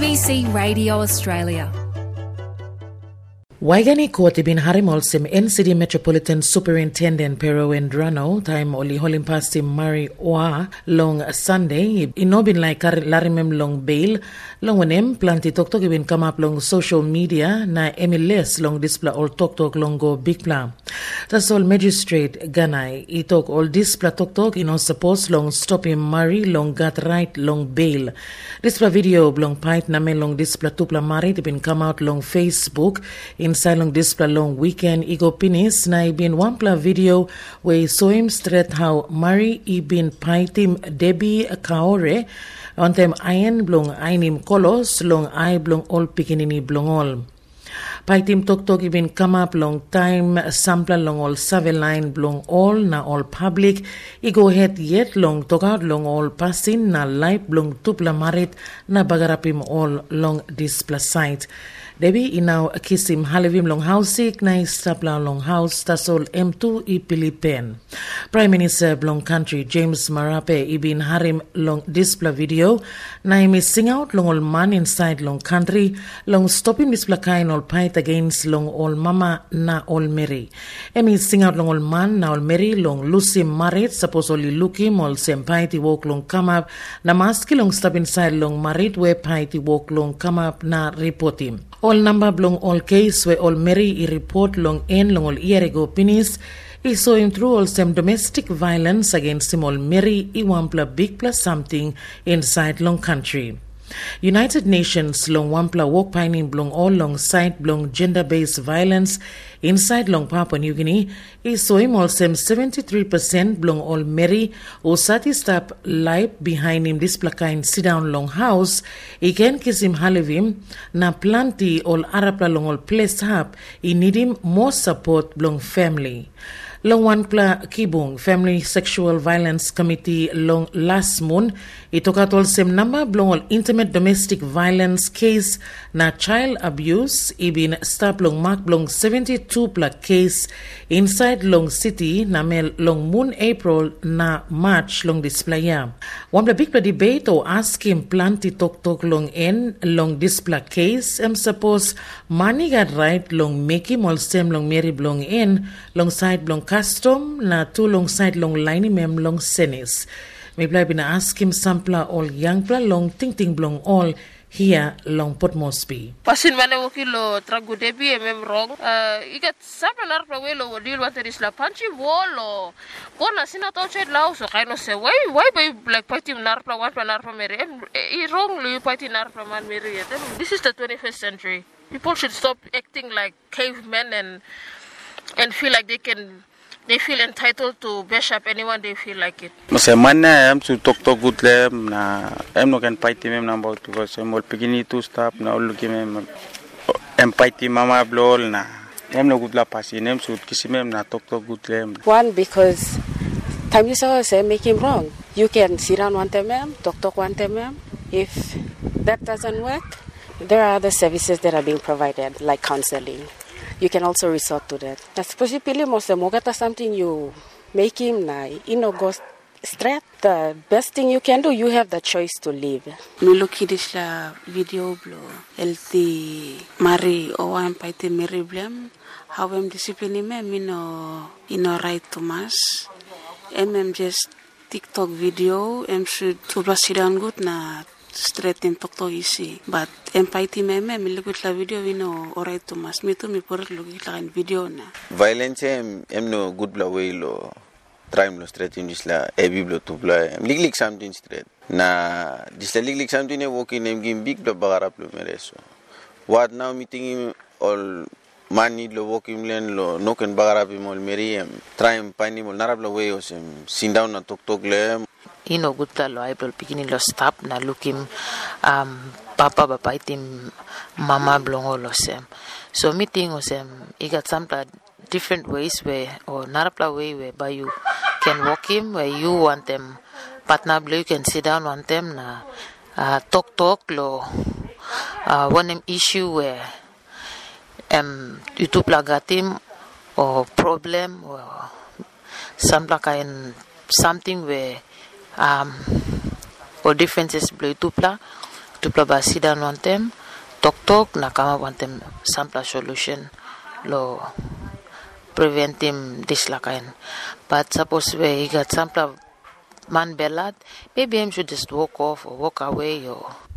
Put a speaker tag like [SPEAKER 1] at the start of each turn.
[SPEAKER 1] ABC Radio Australia.
[SPEAKER 2] Waigani Court ibin harimol sim NCD Metropolitan Superintendent Pero Wendrano time oli holim past him Mari Oa long Sunday inobin like larimem long bail long wenem planti tok ibin come up long social media na emiles long display all tok long go big plan. That's all magistrate Ganai itok all display tok suppose long stop him Mari long got right long bail. Display video long pint na men long display tupla Mari ibin come out long Facebook inside long display long weekend ego pinis na ibin wampla video where saw him straight how Mari ibin paitim Debbie Kaore on them iron blong ainim kolos long I blong all pikinini blong all. Paitim tok ibin come up long time sample long all save line blong all na all public ego head yet long talk out long all passing na live blong tupla marit na bagarapim all long display site. Debbie inaw kisim halivim long housik na stapla long house tasol M2 ipilipen. Prime Minister long country James Marape ibin harim long display video na imi sing out long all man inside long country long stopping display kain all fight against long all mama na all Mary. Emi sing out long all man na all Mary long Lucy Marit suppose only looking all same fight walk long come up na maski long stop inside long Marit where fight walk long come up na report him. All number blong all case where all Mary report long en long all year ago pinis. He saw him through all some domestic violence against him all Mary wampla big plus something inside long country. United Nations long wampla walk pining blong all long side blong gender-based violence inside long Papua New Guinea. He saw him all some 73% blong all Mary or sati stop live behind him this plakain sit down long house. He can kiss him halivim na planti all arapla long all place hap. He need him more support blong family. Long Wankla Kibung Family Sexual Violence Committee long last month, it took out all same number blong all intimate domestic violence case na child abuse ibin stop long mark blong 72 pla case inside long city na mel long moon April na March long display ya. One big debate or ask him planti tok long en long display case suppose money got right long make him all same long Mary blong en long side blong custom na two long side long line mem long senis. Maybe I been ask him sampler all young pla long ting blong all here long Port Moresby.
[SPEAKER 3] Pasin mana wakilo tragu debi mem wrong. Ikat sampai lar prawelo deal what is la punchy wall or bona sina touched lao so kind of say why by black party nar pra one nar pra Mary wrongly party nar pra man Mary. This is the 21st century. People should stop acting like cavemen and feel like they feel entitled to bash up anyone they feel like it.
[SPEAKER 4] Masa mana am to talk good lem na am no can fight him na about because am all beginning to stop na all looking am fight mama blol na am no good la pasin am so kisimem na talk good lem.
[SPEAKER 5] One because time you saw say make him wrong. You can sit down one time talk one time. If that doesn't work, there are other services that are being provided like counseling. You can also resort to that. I suppose you pili mo sa mogata something you make him na go straight. The best thing you can do, you have the choice to leave.
[SPEAKER 6] Me luki dis la video blo. Elti Mari owan paite Mary blem. How em discipline me no right to mass. Just TikTok video. Should to sit down good na. Straight in talk easy, but empathy me look la video alright to mas me to me por look la video na.
[SPEAKER 7] Violence no good la way lo try lo straight in this la biblo to play lig something straight na this la lig something walking game big la bagarap lo mereso. What now meeting all money lo walking len lo no can bagarap mo meri try find mo narap la way os sit down na talk le.
[SPEAKER 8] Good lo ay beginning lo stop na looking papa bapa itim mama blong sem. So meeting you got some different ways where or narapla way whereby you can walk him where you want them partner blue you can sit down want them na talk lo one them issue where you to plagatim or problem or some kind something where or differences blue tupla tupla ba sidan wantem tok na kama wantem sampla solution lo prevent him this lakain. But suppose we got sampla man belat, maybe him should just walk off or walk away or